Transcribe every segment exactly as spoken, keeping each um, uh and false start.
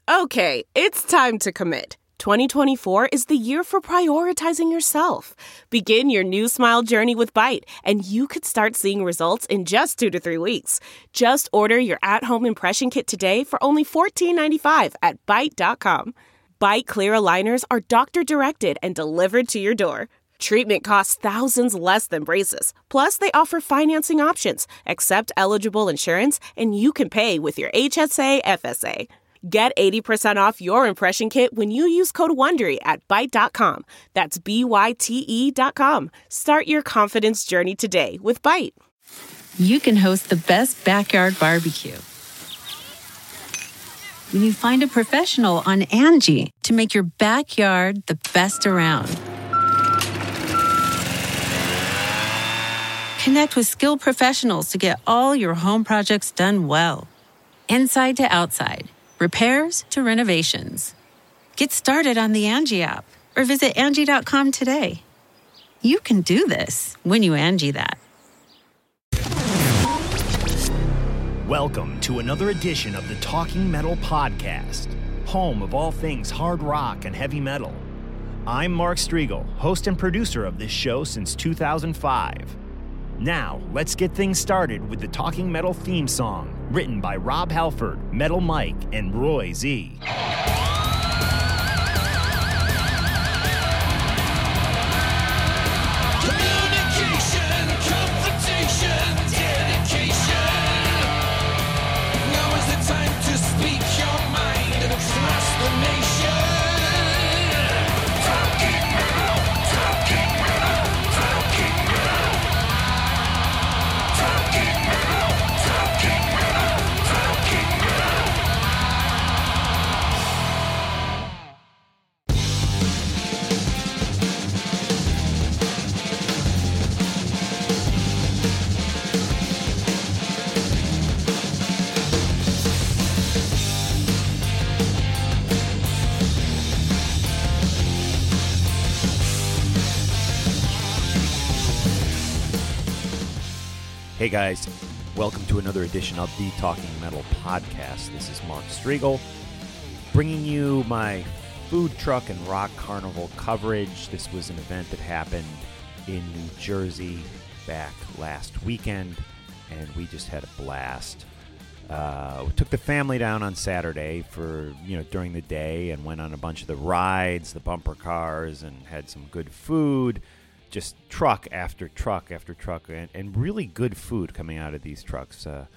Okay, it's time to commit. twenty twenty-four is the year for prioritizing yourself. Begin your new smile journey with Byte, and you could start seeing results in just two to three weeks. Just order your at-home impression kit today for only fourteen ninety-five at byte dot com. Byte clear aligners are doctor-directed and delivered to your door. Treatment costs thousands less than braces. Plus, they offer financing options, accept eligible insurance, and you can pay with your H S A F S A. Get eighty percent off your impression kit when you use code WONDERY at byte dot com. That's B Y T E dot com. Start your confidence journey today with Byte. You can host the best backyard barbecue when you find a professional on Angie to make your backyard the best around. Connect with skilled professionals to get all your home projects done well. Inside to outside. Repairs to renovations. Get started on the Angie app or visit Angie dot com today. You can do this when you Angie that. Welcome to another edition of the Talking Metal Podcast, home of all things hard rock and heavy metal. I'm Mark Striegel, host and producer of this show since two thousand five. Now, let's get things started with the Talking Metal theme song, written by Rob Halford, Metal Mike, and Roy Z. Communication, confrontation, dedication. Now is the time to speak your mind and trust the nation. Talking Metal, Talking Metal, Talking Metal. Talking Metal, Talking Metal, Talking Metal. Hey guys, welcome to another edition of the Talking Metal Podcast. This is Mark Striegel, bringing you my food truck and rock carnival coverage. This was an event that happened in New Jersey back last weekend, and we just had a blast. Uh, we took the family down on Saturday for, you know, during the day and went on a bunch of the rides, the bumper cars, and had some good food. Just truck after truck after truck, and, and really good food coming out of these trucks. Uh,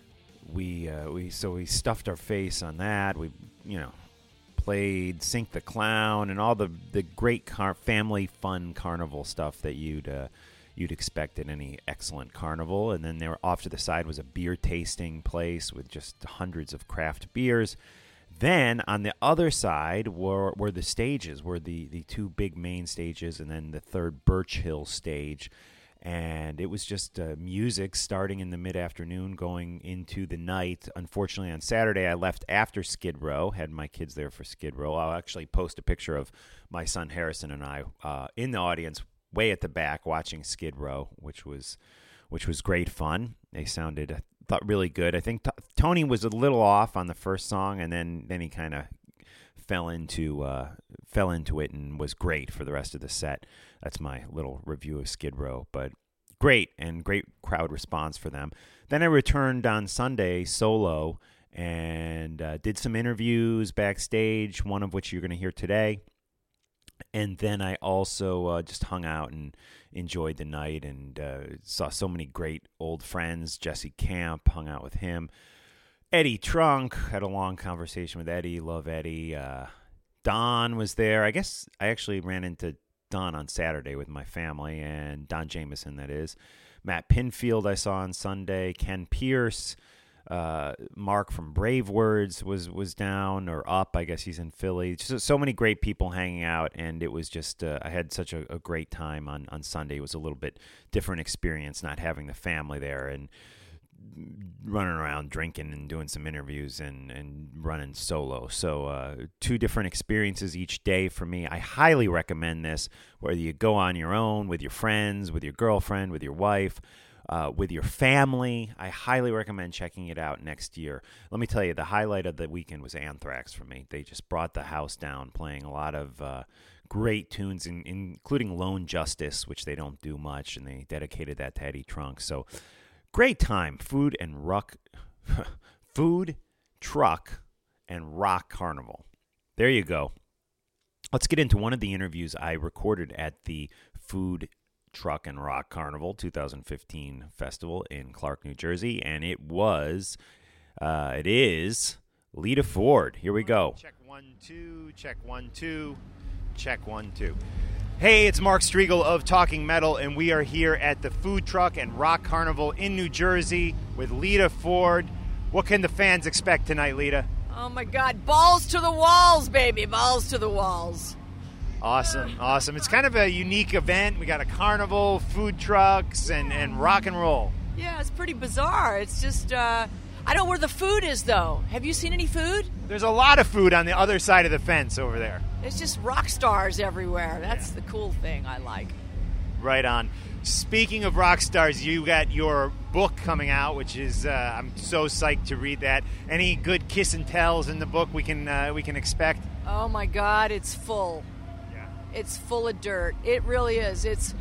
we uh, we so we stuffed our face on that. We you know played Sink the Clown and all the the great car- family fun carnival stuff that you'd uh, you'd expect at any excellent carnival. And then there off to the side was a beer tasting place with just hundreds of craft beers. Then on the other side were were the stages, were the, the two big main stages, and then the third Birch Hill stage. And it was just uh, music starting in the mid-afternoon, going into the night. Unfortunately, on Saturday, I left after Skid Row, had my kids there for Skid Row. I'll actually post a picture of my son Harrison and I uh, in the audience, way at the back, watching Skid Row, which was which was great fun. They sounded... Uh, thought really good. I think t- Tony was a little off on the first song, and then, then he kind of fell into uh, fell into it and was great for the rest of the set. That's my little review of Skid Row, but great and great crowd response for them. Then I returned on Sunday solo and uh, did some interviews backstage, one of which you're going to hear today. And then I also uh, just hung out and enjoyed the night and uh, saw so many great old friends. Jesse Camp, hung out with him. Eddie Trunk, had a long conversation with Eddie. Love Eddie. Uh, Don was there. I guess I actually ran into Don on Saturday with my family, and Don Jameson, that is. Matt Pinfield I saw on Sunday. Ken Pierce. Uh, Mark from Brave Words was, was down or up. I guess he's in Philly. Just so many great people hanging out, and it was just uh, I had such a, a great time on, on Sunday. It was a little bit different experience not having the family there and running around drinking and doing some interviews and, and running solo. So uh, two different experiences each day for me. I highly recommend this, whether you go on your own, with your friends, with your girlfriend, with your wife. uh, with your family. I highly recommend checking it out next year. Let me tell you, the highlight of the weekend was Anthrax for me. They just brought the house down, playing a lot of uh, great tunes, in, including Lone Justice, which they don't do much, and they dedicated that to Eddie Trunk. So great time. Food and ruck, food, truck, and rock carnival. There you go. Let's get into one of the interviews I recorded at the Food, Truck, and Rock Carnival two thousand fifteen festival in Clark, New Jersey, and it was, uh, it is Lita Ford. Here we go. Check one, two, check one, two, check one, two. Hey, it's Mark Strigl of Talking Metal, and we are here at the Food, Truck, and Rock Carnival in New Jersey with Lita Ford. What can the fans expect tonight, Lita? Oh, my God. Balls to the walls, baby. Balls to the walls. Awesome, awesome. It's kind of a unique event. We got a carnival, food trucks, and, and rock and roll. Yeah, it's pretty bizarre. It's just, uh, I don't know where the food is, though. Have you seen any food? There's a lot of food on the other side of the fence over there. It's just rock stars everywhere. That's yeah. the cool thing I like. Right on. Speaking of rock stars, you got your book coming out, which is uh, I'm so psyched to read that. Any good kiss and tells in the book we can uh, we can expect? Oh my God, it's full. Yeah. It's full of dirt. It really is. It's,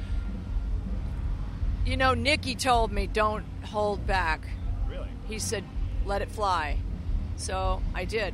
you know, Nicky told me don't hold back. Really? He said let it fly. So I did.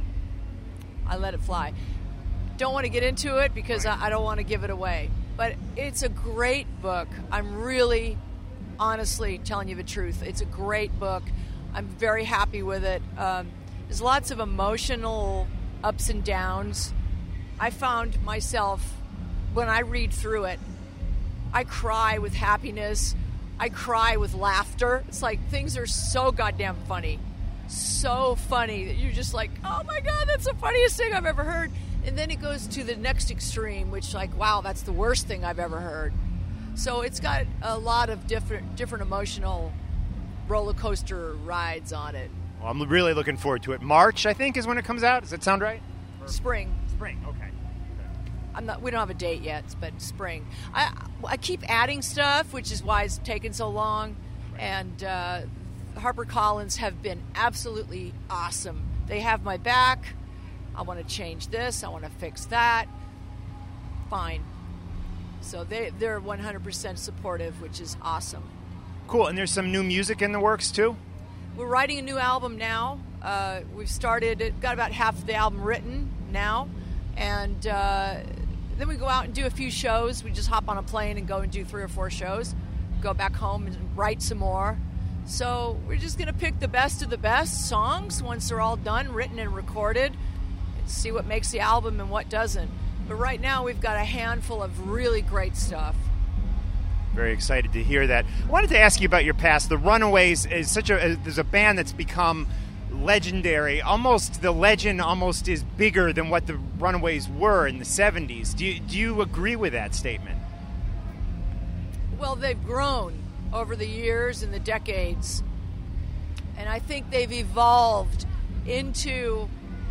I let it fly. Don't want to get into it because right. I, I don't want to give it away. But it's a great book. I'm really, honestly telling you the truth. It's a great book. I'm very happy with it. Um, there's lots of emotional ups and downs. I found myself, when I read through it, I cry with happiness. I cry with laughter. It's like things are so goddamn funny. So funny that you're just like, oh my God, that's the funniest thing I've ever heard. And then it goes to the next extreme, which like, wow, that's the worst thing I've ever heard. So it's got a lot of different different emotional roller coaster rides on it. Well, I'm really looking forward to it. March, I think, is when it comes out. Does that sound right? Or spring. Spring, okay. okay. I'm not. We don't have a date yet, but spring. I I keep adding stuff, which is why it's taken so long. And uh, HarperCollins have been absolutely awesome. They have my back. I want to change this. I want to fix that. Fine. So they, they're one hundred percent supportive, which is awesome. Cool. And there's some new music in the works, too? We're writing a new album now. Uh, we've started, got about half of the album written now. And uh, then we go out and do a few shows. We just hop on a plane and go and do three or four shows. Go back home and write some more. So we're just going to pick the best of the best songs once they're all done, written and recorded. See what makes the album and what doesn't. But right now we've got a handful of really great stuff. Very excited to hear that. I wanted to ask you about your past. The Runaways is such a there's a band that's become legendary. Almost the legend almost is bigger than what the Runaways were in the seventies. Do you, do you agree with that statement? Well, they've grown over the years and the decades. And I think they've evolved into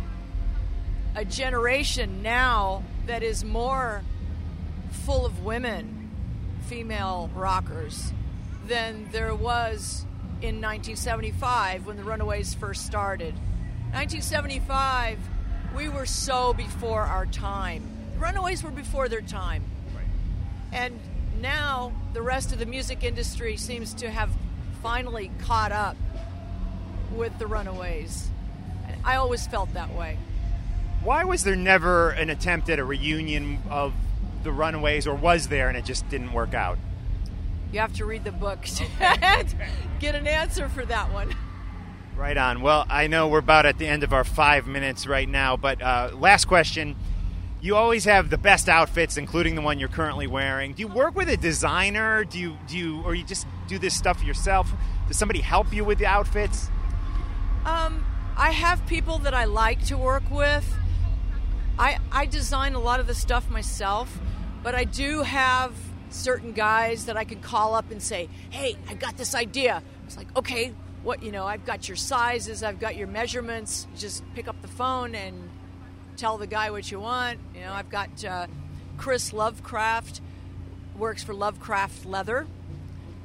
a generation now that is more full of women, female rockers, than there was in nineteen seventy-five when the Runaways first started. nineteen seventy-five, we were so before our time. The Runaways were before their time. Right. And now the rest of the music industry seems to have finally caught up with the Runaways. I always felt that way. Why was there never an attempt at a reunion of the Runaways, or was there and it just didn't work out? You have to read the book to get an answer for that one. Right on. Well, I know we're about at the end of our five minutes right now, but uh, last question. You always have the best outfits, including the one you're currently wearing. Do you work with a designer? Do you, do you, or you just do this stuff yourself? Does somebody help you with the outfits? Um, I have people that I like to work with. I, I design a lot of the stuff myself, but I do have certain guys that I can call up and say, hey, I got this idea. It's like, okay, what, you know, I've got your sizes, I've got your measurements. Just pick up the phone and tell the guy what you want. You know, I've got uh, Chris Lovecraft, works for Lovecraft Leather.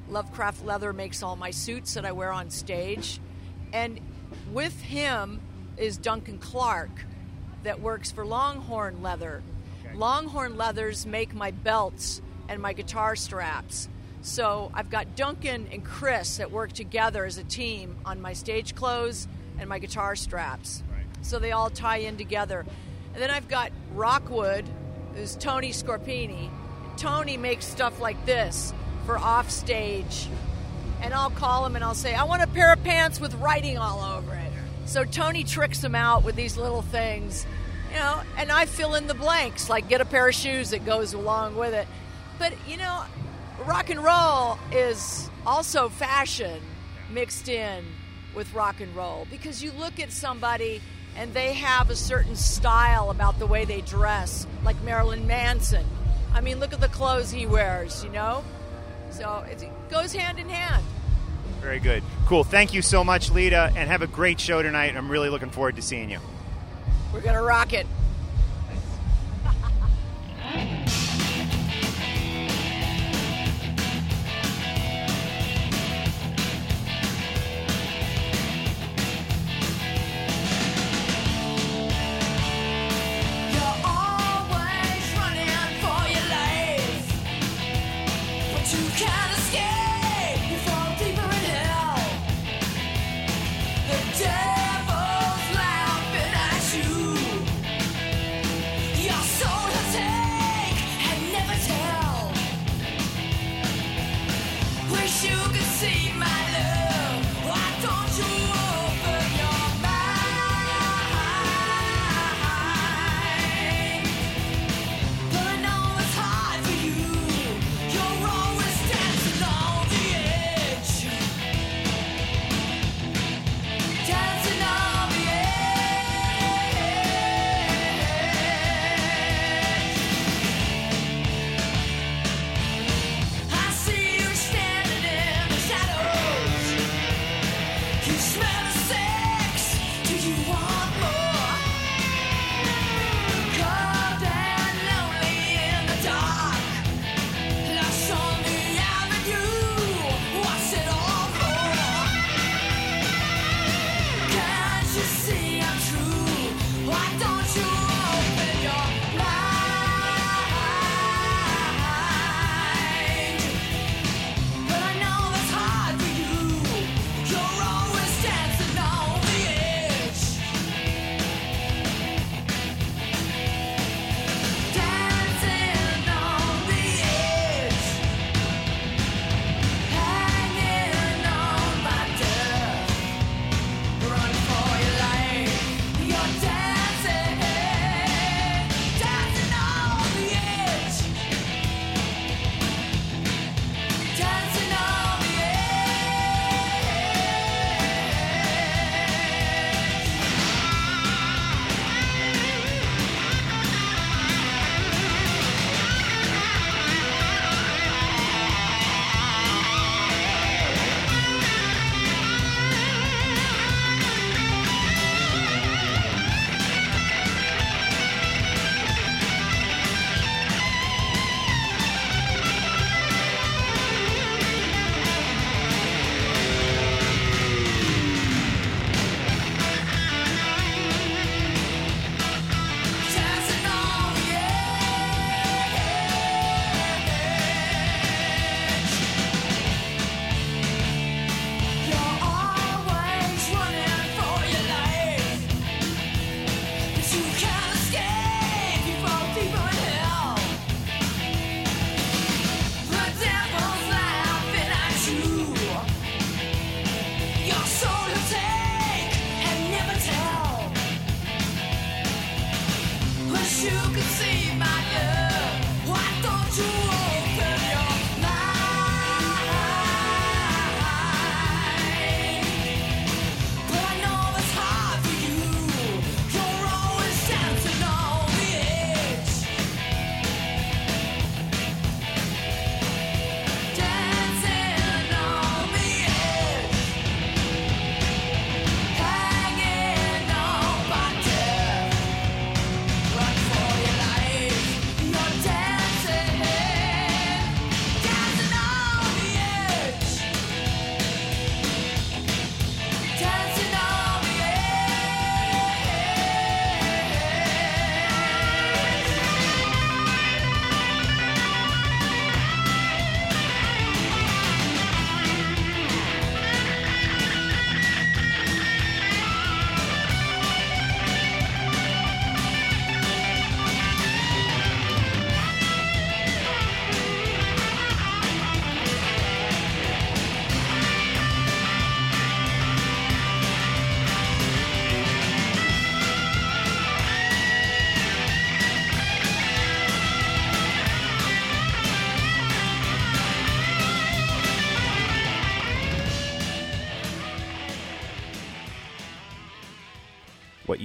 Lovecraft Leather makes all my suits that I wear on stage. And with him is Duncan Clark that works for Longhorn Leather. Okay. Longhorn Leathers make my belts and my guitar straps. So I've got Duncan and Chris that work together as a team on my stage clothes and my guitar straps. Right. So they all tie in together. And then I've got Rockwood, who's Tony Scorpini. Tony makes stuff like this for off stage. And I'll call him and I'll say, I want a pair of pants with writing all over it. So Tony tricks him out with these little things, you know, and I fill in the blanks, like get a pair of shoes that goes along with it. But, you know, rock and roll is also fashion mixed in with rock and roll, because you look at somebody and they have a certain style about the way they dress, like Marilyn Manson. I mean, look at the clothes he wears, you know? So it goes hand in hand. Very good. Cool. Thank you so much, Lita, and have a great show tonight. I'm really looking forward to seeing you. We're going to rock it.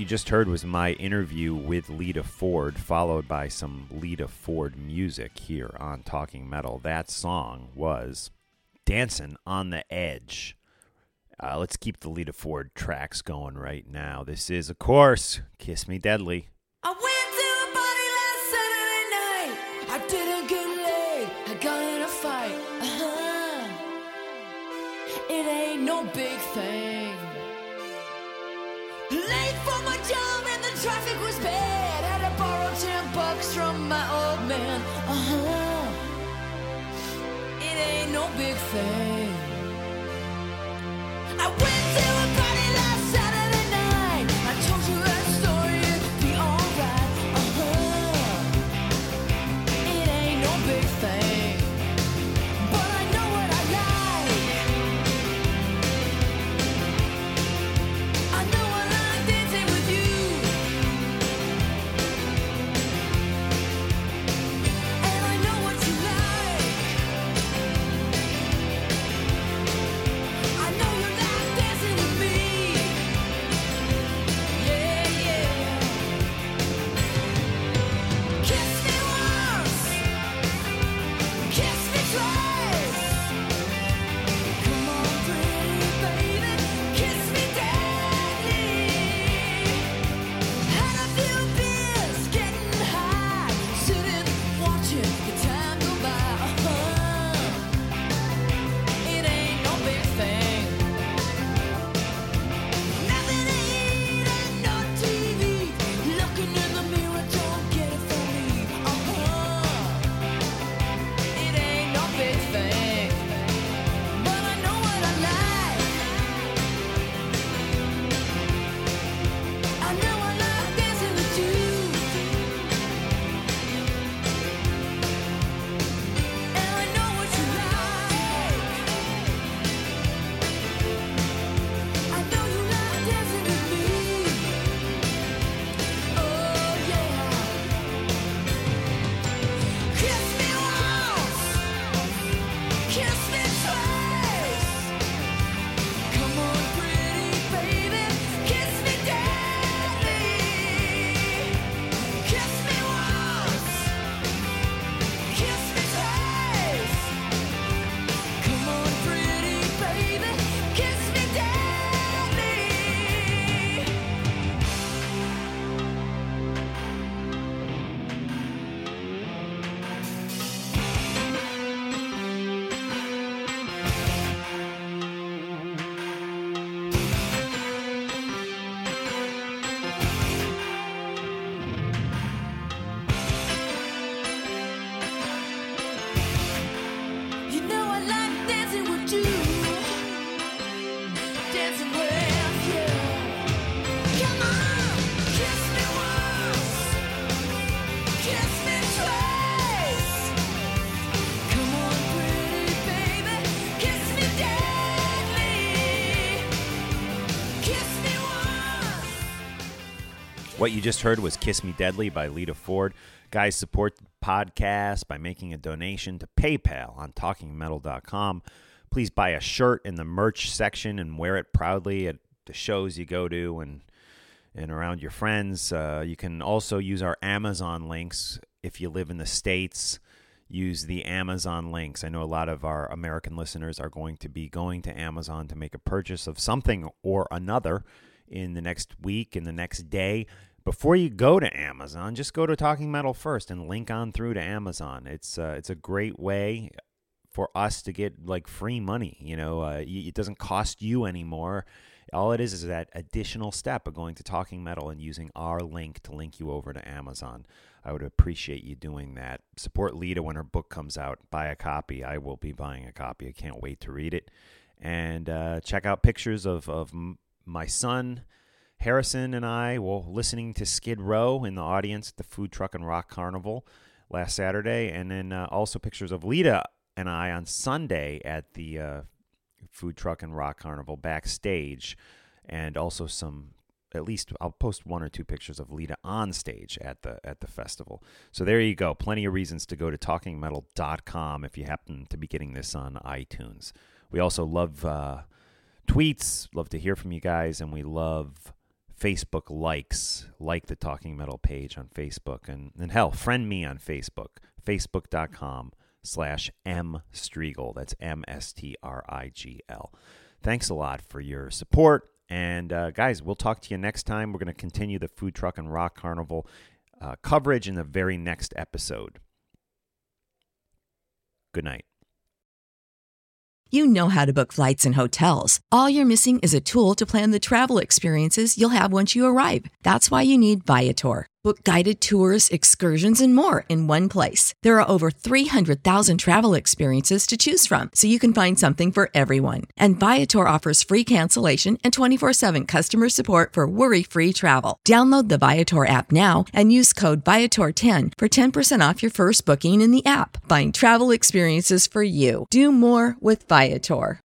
you just heard was my interview with Lita Ford, followed by some Lita Ford music here on Talking Metal. That song was Dancing on the Edge. Uh, let's keep the Lita Ford tracks going right now. This is, of course, Kiss Me Deadly. I went to a party last Saturday night. I didn't get laid. I got in a fight. Uh-huh. It ain't no big thing. Late for my job and the traffic was bad. Had to borrow ten bucks from my old man. Uh-huh. It ain't no big thing. I went to a party last Saturday night. I told you that story, it'd be alright. Uh-huh. It ain't no big thing, but I know what I like. I know I like dancing with you, and I know what you like. I know you like dancing with me. Yeah, yeah. Kiss me once, kiss me twice. Come on, pretty baby, kiss me deadly. Had a few beers, getting high, sitting watching the time go by. Uh-huh. It ain't no big thing. Nothing to eat and no T V. Looking in the mirror, don't get it from me. Uh-huh. It ain't no big thing, but I know what I like. I know I like dancing with you, and I know what you like. I know you like dancing with me. Oh yeah. Kiss me once, kiss me twice. Come on, pretty baby, kiss me deadly. Kiss me once, kiss me twice. Come on, pretty baby, kiss me deadly. You know I like dancing with you, dancing with you. Come on, kiss me once, kiss me twice. Come on, pretty baby, kiss me deadly. Kiss me once. What you just heard was Kiss Me Deadly by Lita Ford. Guys, support the podcast by making a donation to PayPal on talking metal dot com. Please buy a shirt in the merch section and wear it proudly at the shows you go to and and around your friends. Uh, you can also use our Amazon links if you live in the States. Use the Amazon links. I know a lot of our American listeners are going to be going to Amazon to make a purchase of something or another in the next week, in the next day. Before you go to Amazon, just go to Talking Metal first and link on through to Amazon. It's uh, it's a great way for us to get like free money. You know, uh, it doesn't cost you anymore. All it is is that additional step of going to Talking Metal and using our link to link you over to Amazon. I would appreciate you doing that. Support Lita when her book comes out. Buy a copy. I will be buying a copy. I can't wait to read it. And uh, check out pictures of, of my son, Harrison, and I, well, listening to Skid Row in the audience at the Food Truck and Rock Carnival last Saturday. And then uh, also pictures of Lita and I on Sunday at the uh, Food Truck and Rock Carnival backstage, and also some, at least I'll post one or two pictures of Lita on stage at the at the festival. So there you go. Plenty of reasons to go to talking metal dot com if you happen to be getting this on iTunes. We also love uh, tweets, love to hear from you guys, and we love Facebook likes, like the Talking Metal page on Facebook. And, and hell, friend me on Facebook, facebook.com slash M Strigl. That's M S T R I G L. Thanks a lot for your support. And uh, guys, we'll talk to you next time. We're going to continue the Food Truck and Rock Carnival uh, coverage in the very next episode. Good night. You know how to book flights and hotels. All you're missing is a tool to plan the travel experiences you'll have once you arrive. That's why you need Viator. Book guided tours, excursions, and more in one place. There are over three hundred thousand travel experiences to choose from, so you can find something for everyone. And Viator offers free cancellation and twenty-four seven customer support for worry-free travel. Download the Viator app now and use code Viator ten for ten percent off your first booking in the app. Find travel experiences for you. Do more with Viator.